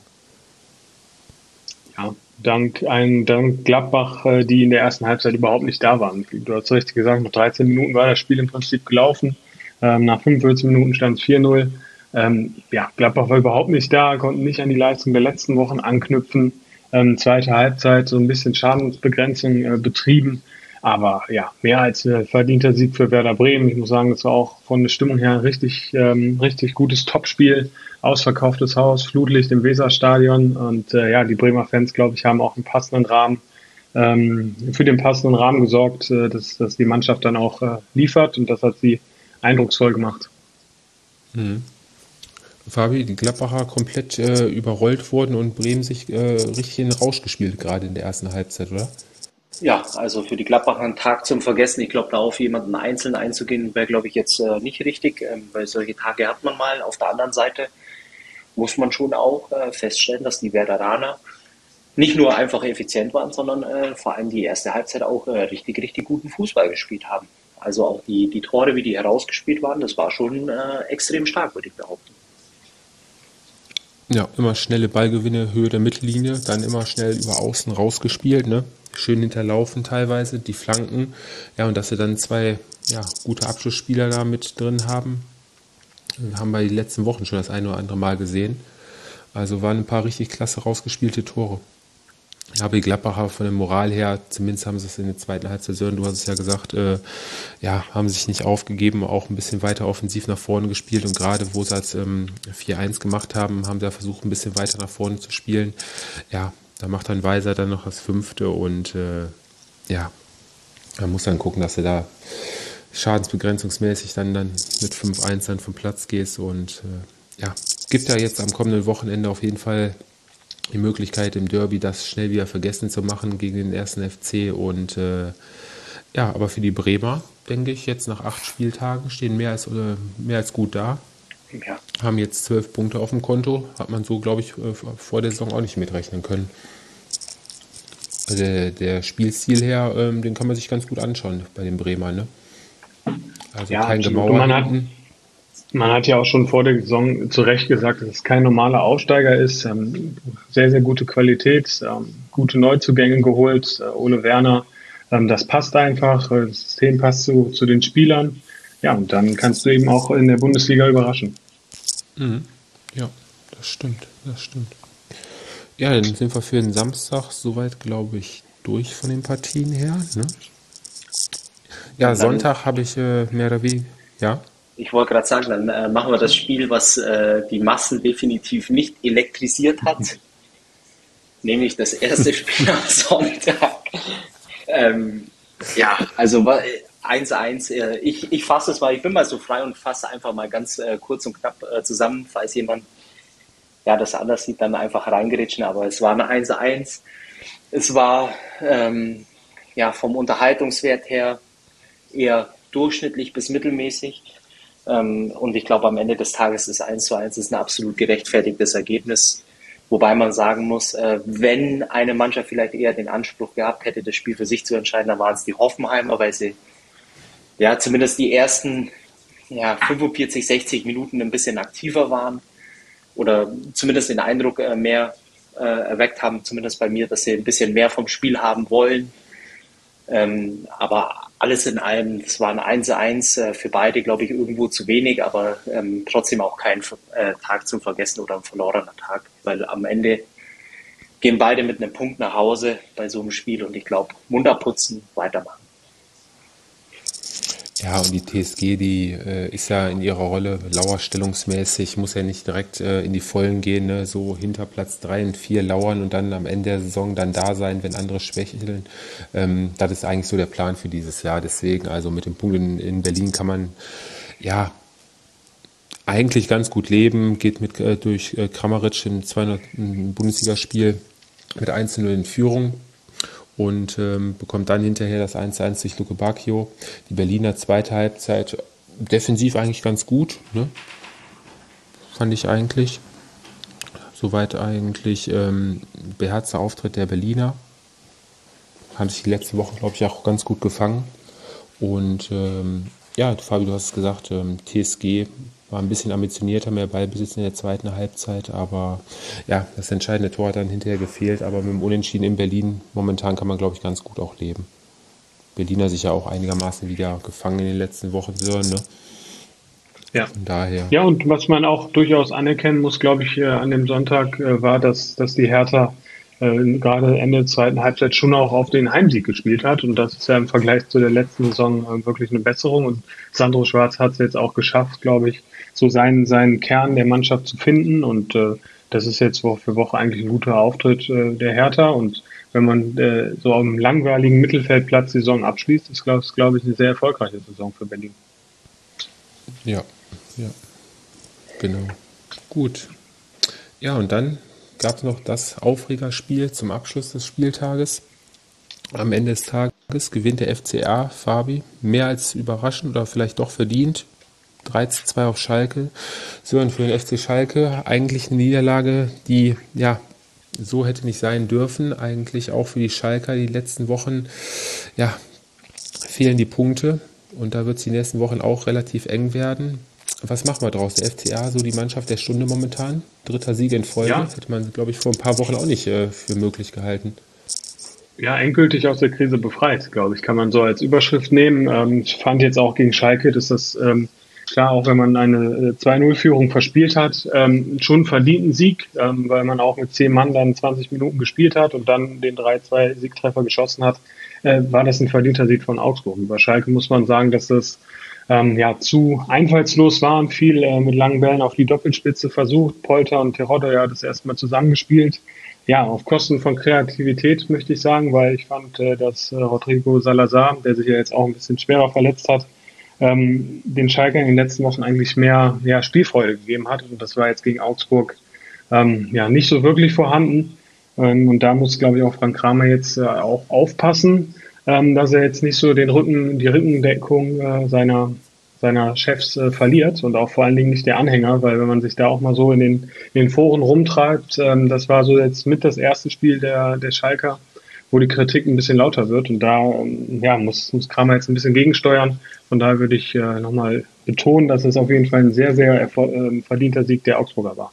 Ja, dank Gladbach, die in der ersten Halbzeit überhaupt nicht da waren. Du hast richtig gesagt, nach 13 Minuten war das Spiel im Prinzip gelaufen. Nach 45 Minuten stand es 4:0. Gladbach war überhaupt nicht da, konnten nicht an die Leistung der letzten Wochen anknüpfen. Zweite Halbzeit so ein bisschen Schadensbegrenzung betrieben. Aber ja, mehr als verdienter Sieg für Werder Bremen. Ich muss sagen, das war auch von der Stimmung her ein richtig gutes Topspiel. Ausverkauftes Haus, Flutlicht im Weserstadion. Und die Bremer Fans, glaube ich, haben auch einen passenden Rahmen, für den passenden Rahmen gesorgt, dass die Mannschaft dann auch liefert. Und das hat sie eindrucksvoll gemacht. Mhm. Fabi, die Gladbacher komplett überrollt wurden und Bremen sich richtig in den Rausch gespielt, gerade in der ersten Halbzeit, oder? Ja, also für die Gladbacher ein Tag zum Vergessen. Ich glaube, da auf jemanden einzeln einzugehen, wäre, glaube ich, jetzt nicht richtig, weil solche Tage hat man mal. Auf der anderen Seite muss man schon auch feststellen, dass die Werderaner nicht nur einfach effizient waren, sondern vor allem die erste Halbzeit auch richtig guten Fußball gespielt haben. Also auch die Tore, wie die herausgespielt waren, das war schon extrem stark, würde ich behaupten. Ja, immer schnelle Ballgewinne, Höhe der Mittellinie, dann immer schnell über außen rausgespielt, ne? Schön hinterlaufen teilweise, die Flanken. Ja, und dass sie dann 2 gute Abschlussspieler da mit drin haben wir die letzten Wochen schon das eine oder andere Mal gesehen. Also waren ein paar richtig klasse rausgespielte Tore. Aber die Gladbacher von der Moral her, zumindest haben sie es in der zweiten Halbzeit, Sören, du hast es ja gesagt, haben sich nicht aufgegeben, auch ein bisschen weiter offensiv nach vorne gespielt und gerade wo sie als 4:1 gemacht haben, haben sie versucht, ein bisschen weiter nach vorne zu spielen. Ja, da macht dann Weiser dann noch das 5. und man muss dann gucken, dass du da schadensbegrenzungsmäßig dann mit 5:1 dann vom Platz gehst und gibt ja jetzt am kommenden Wochenende auf jeden Fall die Möglichkeit im Derby das schnell wieder vergessen zu machen gegen den 1. FC und aber für die Bremer, denke ich, jetzt nach 8 Spieltagen stehen mehr als gut da. Ja. Haben jetzt 12 Punkte auf dem Konto, hat man so, glaube ich, vor der Saison auch nicht mitrechnen können. Also der Spielstil her, den kann man sich ganz gut anschauen bei den Bremern, ne? Also Ja, kein absolut. Gemauer. Man hat ja auch schon vor der Saison zu Recht gesagt, dass es kein normaler Aufsteiger ist. Sehr, sehr gute Qualität, gute Neuzugänge geholt. Ole Werner, das passt einfach. Das System passt zu den Spielern. Ja, und dann kannst du eben auch in der Bundesliga überraschen. Mhm. Ja, das stimmt. Ja, dann sind wir für den Samstag soweit, glaube ich, durch von den Partien her. Ne? Ja, Sonntag habe ich mehr oder weniger, ja. Ich wollte gerade sagen, dann machen wir das Spiel, was die Massen definitiv nicht elektrisiert hat, nämlich das erste Spiel am Sonntag. Ja, also 1:1. Ich fasse es mal, ich bin mal so frei und fasse einfach mal ganz kurz und knapp zusammen, falls jemand das anders sieht, dann einfach reingeritschen, aber es war eine 1:1. Es war vom Unterhaltungswert her eher durchschnittlich bis mittelmäßig. Und ich glaube, am Ende des Tages ist 1:1 ist ein absolut gerechtfertigtes Ergebnis. Wobei man sagen muss, wenn eine Mannschaft vielleicht eher den Anspruch gehabt hätte, das Spiel für sich zu entscheiden, dann waren es die Hoffenheimer, weil sie zumindest die ersten 45, 60 Minuten ein bisschen aktiver waren oder zumindest den Eindruck mehr erweckt haben, zumindest bei mir, dass sie ein bisschen mehr vom Spiel haben wollen. Aber alles in allem, es war ein 1:1 für beide, glaube ich, irgendwo zu wenig, aber trotzdem auch kein Tag zum Vergessen oder ein verlorener Tag, weil am Ende gehen beide mit einem Punkt nach Hause bei so einem Spiel und ich glaube, munter putzen, weitermachen. Ja, und die TSG, die ist ja in ihrer Rolle lauerstellungsmäßig, muss ja nicht direkt in die Vollen gehen, ne? So hinter Platz 3 und 4 lauern und dann am Ende der Saison dann da sein, wenn andere schwächeln. Das ist eigentlich so der Plan für dieses Jahr. Deswegen, also mit dem Punkt in Berlin kann man ja eigentlich ganz gut leben, geht mit durch Kramaric im 200. Bundesligaspiel mit 1:0 in Führung. Und bekommt dann hinterher das 1:1 durch Luke Bacchio. Die Berliner zweite Halbzeit defensiv eigentlich ganz gut, ne? Fand ich eigentlich. Soweit eigentlich beherzter Auftritt der Berliner. Haben sich die letzte Woche, glaube ich, auch ganz gut gefangen. Und Fabi, du hast es gesagt, TSG war ein bisschen ambitionierter, mehr Ballbesitz in der zweiten Halbzeit, aber ja, das entscheidende Tor hat dann hinterher gefehlt, aber mit dem Unentschieden in Berlin momentan kann man, glaube ich, ganz gut auch leben. Berliner sich ja auch einigermaßen wieder gefangen in den letzten Wochen, ne? Ja. Von daher. Ja, und was man auch durchaus anerkennen muss, glaube ich, an dem Sonntag war, dass die Hertha gerade Ende der zweiten Halbzeit schon auch auf den Heimsieg gespielt hat. Und das ist ja im Vergleich zu der letzten Saison wirklich eine Besserung. Und Sandro Schwarz hat es jetzt auch geschafft, glaube ich, so seinen Kern der Mannschaft zu finden. Und das ist jetzt Woche für Woche eigentlich ein guter Auftritt der Hertha. Und wenn man so auf einem langweiligen Mittelfeldplatz die Saison abschließt, ist, glaube ich, eine sehr erfolgreiche Saison für Berlin. Ja, genau. Gut. Ja, und dann gab es noch das Aufregerspiel zum Abschluss des Spieltages. Am Ende des Tages gewinnt der FCA, Fabi, mehr als überraschend oder vielleicht doch verdient. 3:2 auf Schalke. So, und für den FC Schalke eigentlich eine Niederlage, die so hätte nicht sein dürfen. Eigentlich auch für die Schalker die letzten Wochen fehlen die Punkte. Und da wird es die nächsten Wochen auch relativ eng werden. Was machen wir draus? Der FCA, so die Mannschaft der Stunde momentan. 3. Sieg in Folge. Ja. Hätte man, glaube ich, vor ein paar Wochen auch nicht für möglich gehalten. Ja, endgültig aus der Krise befreit, glaube ich, kann man so als Überschrift nehmen. Ich fand jetzt auch gegen Schalke, dass das klar, auch wenn man eine 2:0-Führung verspielt hat, schon verdienten Sieg, weil man auch mit 10 Mann dann 20 Minuten gespielt hat und dann den 3:2-Siegtreffer geschossen hat, war das ein verdienter Sieg von Augsburg. Über Schalke muss man sagen, dass das zu einfallslos war und viel mit langen Bällen auf die Doppelspitze versucht. Polter und Terodde das erstmal zusammengespielt. Ja, auf Kosten von Kreativität möchte ich sagen, weil ich fand, dass Rodrigo Salazar, der sich ja jetzt auch ein bisschen schwerer verletzt hat, den Schalkern in den letzten Wochen eigentlich mehr Spielfreude gegeben hat. Und das war jetzt gegen Augsburg nicht so wirklich vorhanden. Und da muss, glaube ich, auch Frank Kramer jetzt auch aufpassen, dass er jetzt nicht so die Rückendeckung seiner Chefs verliert und auch vor allen Dingen nicht der Anhänger, weil wenn man sich da auch mal so in den Foren rumtreibt, das war so jetzt mit das erste Spiel der Schalker, wo die Kritik ein bisschen lauter wird und da muss Kramer jetzt ein bisschen gegensteuern. Von daher würde ich nochmal betonen, dass es auf jeden Fall ein sehr, sehr verdienter Sieg der Augsburger war.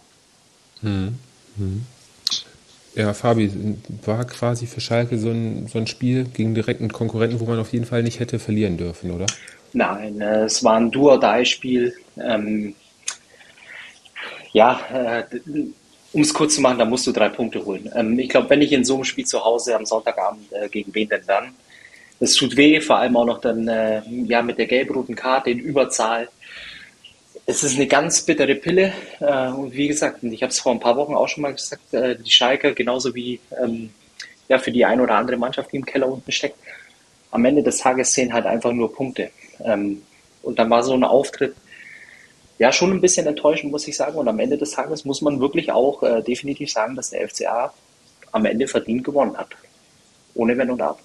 Ja, Fabi, war quasi für Schalke so ein Spiel gegen direkten Konkurrenten, wo man auf jeden Fall nicht hätte verlieren dürfen, oder? Nein, es war ein Do-or-Die-Spiel. Um es kurz zu machen, da musst du 3 Punkte holen. Ich glaube, wenn ich in so einem Spiel zu Hause am Sonntagabend, gegen wen denn dann? Es tut weh, vor allem auch noch dann mit der gelb-roten Karte in Überzahl. Es ist eine ganz bittere Pille. Und wie gesagt, ich habe es vor ein paar Wochen auch schon mal gesagt, die Schalker genauso wie ja, für die ein oder andere Mannschaft, die im Keller unten steckt, am Ende des Tages zählen halt einfach nur Punkte. Und dann war so ein Auftritt, ja, schon ein bisschen enttäuschend, muss ich sagen. Und am Ende des Tages muss man wirklich auch definitiv sagen, dass der FCA am Ende verdient gewonnen hat. Ohne Wenn und Aber.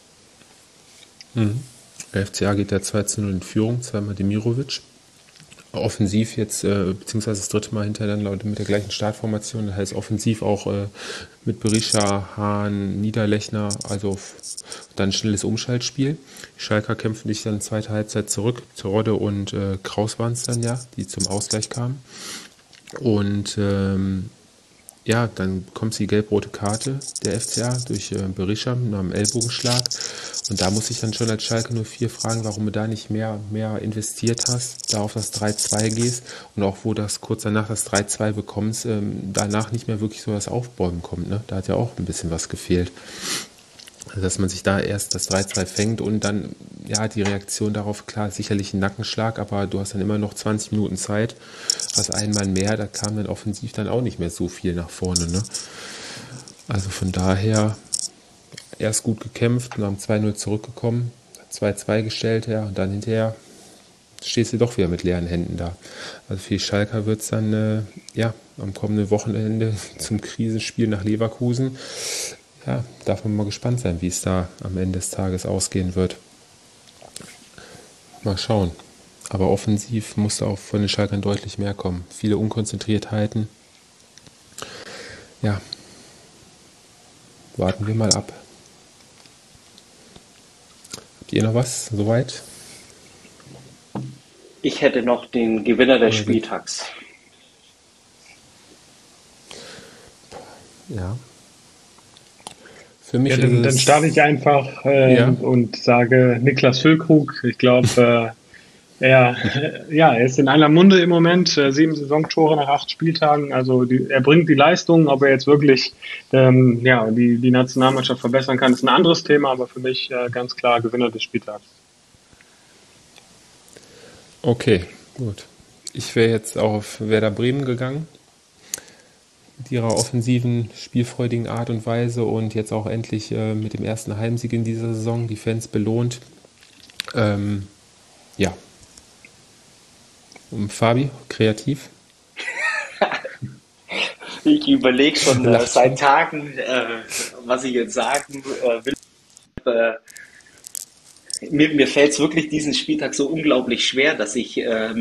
Der FCA geht ja 2:0 in Führung, zweimal Demirovic. Offensiv jetzt, beziehungsweise das dritte Mal hintereinander mit der gleichen Startformation. Das heißt offensiv auch mit Berisha, Hahn, Niederlechner, also dann ein schnelles Umschaltspiel. Die Schalker kämpfen sich dann zweite Halbzeit zurück. Terodde und Kraus waren es dann ja, die zum Ausgleich kamen. Und ja, dann kommt die gelb-rote Karte der FCA durch Berisha nach einem Ellbogenschlag. Und da muss ich dann schon als Schalke 04 fragen, warum du da nicht mehr investiert hast, da auf das 3-2 gehst und auch wo das kurz danach das 3-2 bekommst, danach nicht mehr wirklich so das Aufbäumen kommt. Ne? Da hat ja auch ein bisschen was gefehlt. Also, dass man sich da erst das 3-2 fängt und dann, ja, die Reaktion darauf, klar, sicherlich ein Nackenschlag, aber du hast dann immer noch 20 Minuten Zeit, hast einen Mann mehr, da kam dann offensiv dann auch nicht mehr so viel nach vorne. Ne? Also von daher erst gut gekämpft, nach dem 2-0 zurückgekommen, 2-2 gestellt, ja, und dann hinterher stehst du doch wieder mit leeren Händen da. Also für die Schalker wird es dann ja, am kommenden Wochenende zum Krisenspiel nach Leverkusen. Ja, darf man mal gespannt sein, wie es da am Ende des Tages ausgehen wird. Mal schauen. Aber offensiv musste auch von den Schalkern deutlich mehr kommen. Viele Unkonzentriertheiten. Ja, warten wir mal ab. Habt ihr noch was soweit? Ich hätte noch den Gewinner des Spieltags. Ja. Für mich ja, dann starte ich einfach und sage Niklas Füllkrug. Ich glaube, er ist in aller Munde im Moment. 7 Saisontore nach 8 Spieltagen. Also er bringt die Leistung. Ob er jetzt wirklich die Nationalmannschaft verbessern kann, ist ein anderes Thema. Aber für mich ganz klar Gewinner des Spieltags. Okay, gut. Ich wäre jetzt auch auf Werder Bremen gegangen. Mit ihrer offensiven, spielfreudigen Art und Weise und jetzt auch endlich mit dem ersten Heimsieg in dieser Saison die Fans belohnt. Ja. Und Fabi, kreativ? Ich überlege schon seit Tagen, was ich jetzt sagen will. Mir fällt es wirklich diesen Spieltag so unglaublich schwer, dass ich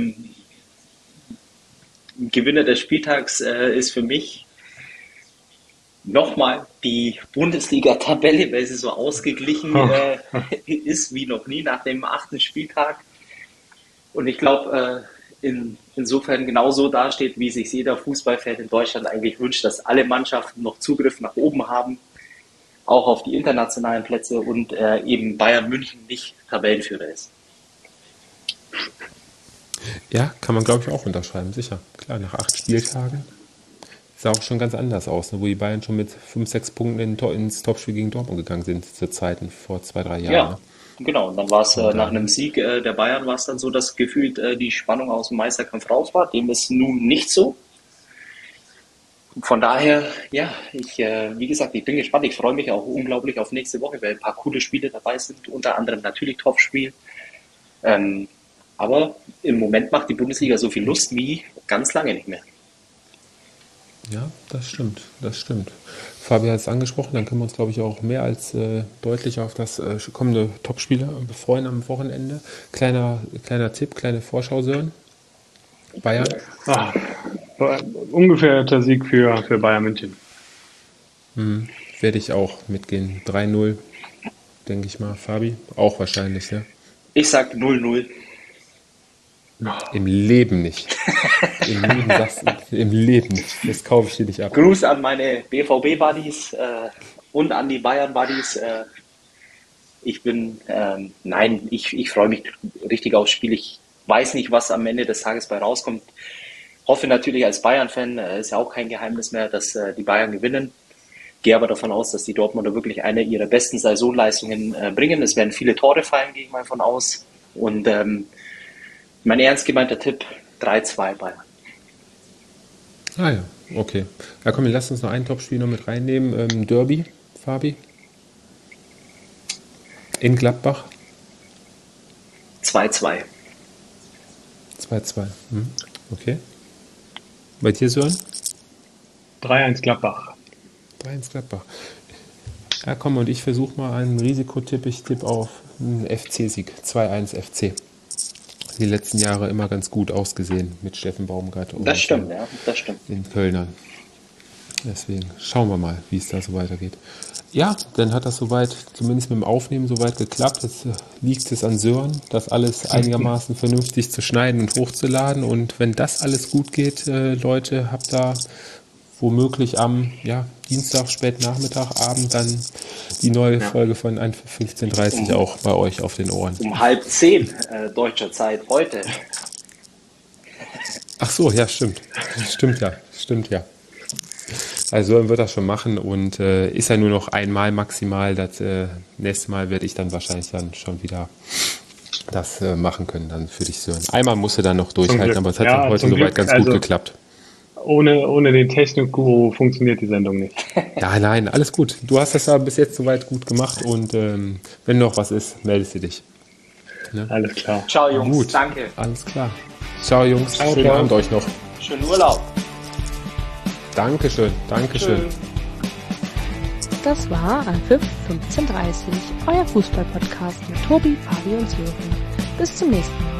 Gewinner des Spieltags ist für mich nochmal die Bundesliga-Tabelle, weil sie so ausgeglichen ist wie noch nie nach dem 8. Spieltag. Und ich glaube, insofern genauso dasteht, wie sich jeder Fußballfan in Deutschland eigentlich wünscht, dass alle Mannschaften noch Zugriff nach oben haben, auch auf die internationalen Plätze und eben Bayern München nicht Tabellenführer ist. Ja, kann man glaube ich auch unterschreiben, sicher. Klar, nach 8 Spieltagen sah auch schon ganz anders aus, ne, wo die Bayern schon mit 5-6 Punkten ins Topspiel gegen Dortmund gegangen sind zu Zeiten vor 2-3 Jahren. Ja, ne? genau. Und dann war es nach einem Sieg der Bayern war es dann so, dass gefühlt die Spannung aus dem Meisterkampf raus war. Dem ist nun nicht so. Von daher, ja, wie gesagt, ich bin gespannt. Ich freue mich auch unglaublich auf nächste Woche, weil ein paar coole Spiele dabei sind, unter anderem natürlich Topspiel. Aber im Moment macht die Bundesliga so viel Lust wie ganz lange nicht mehr. Ja, das stimmt. Fabi hat es angesprochen, dann können wir uns, glaube ich, auch mehr als deutlich auf das kommende Topspiel freuen am Wochenende. Kleiner Tipp, kleine Vorschau, Sören. Bayern. Ungefährter Sieg für Bayern München. Werde ich auch mitgehen. 3-0, denke ich mal. Fabi? Auch wahrscheinlich, ne? Ich sag 0-0. Im Leben nicht. Im Leben nicht. Das kaufe ich dir nicht ab. Gruß an meine BVB-Buddies und an die Bayern-Buddies. Ich freue mich richtig aufs Spiel. Ich weiß nicht, was am Ende des Tages bei rauskommt. Hoffe natürlich als Bayern-Fan, ist ja auch kein Geheimnis mehr, dass die Bayern gewinnen. Gehe aber davon aus, dass die Dortmunder wirklich eine ihrer besten Saisonleistungen bringen. Es werden viele Tore fallen, gehe ich mal von aus. Und mein ernst gemeinter Tipp, 3-2 Bayern. Ah ja, okay. Ja komm, lass uns noch ein Topspiel noch mit reinnehmen. Derby, Fabi? In Gladbach? 2-2. 2-2. Okay. Bei dir, Sören? 3-1 Gladbach. 3-1 Gladbach. Ja komm, und ich versuche mal einen Risikotipp. Ich tippe auf einen FC-Sieg. 2-1 FC. Die letzten Jahre immer ganz gut ausgesehen mit Steffen Baumgart und Das stimmt, ja, das stimmt. den Kölnern. Deswegen schauen wir mal, wie es da so weitergeht. Ja, dann hat das soweit, zumindest mit dem Aufnehmen soweit geklappt. Jetzt liegt es an Sören, das alles einigermaßen vernünftig zu schneiden und hochzuladen. Und wenn das alles gut geht, Leute, habt da womöglich am Dienstag, Spätnachmittag, Abend dann die neue Folge von 15:30 auch bei euch auf den Ohren. Um 9:30 deutscher Zeit heute. Ach so, ja, stimmt. Stimmt ja. Also Sören wird das schon machen und ist ja nur noch einmal maximal. Das nächste Mal werde ich dann wahrscheinlich dann schon wieder das machen können dann für dich, Sören. Einmal musst du dann noch durchhalten, aber es hat ja heute soweit ganz gut geklappt. Ohne den Technik-Guru funktioniert die Sendung nicht. Ja, nein, alles gut. Du hast das ja bis jetzt soweit gut gemacht und wenn noch was ist, meldest du dich. Ne? Alles klar. Ciao Jungs, Gut. danke. Alles klar. Ciao Jungs, Ciao, schönen ciao. Abend euch noch. Schönen Urlaub. Dankeschön. Das war Anpfiff 15:30, euer Fußball-Podcast mit Tobi, Fabi und Sören. Bis zum nächsten Mal.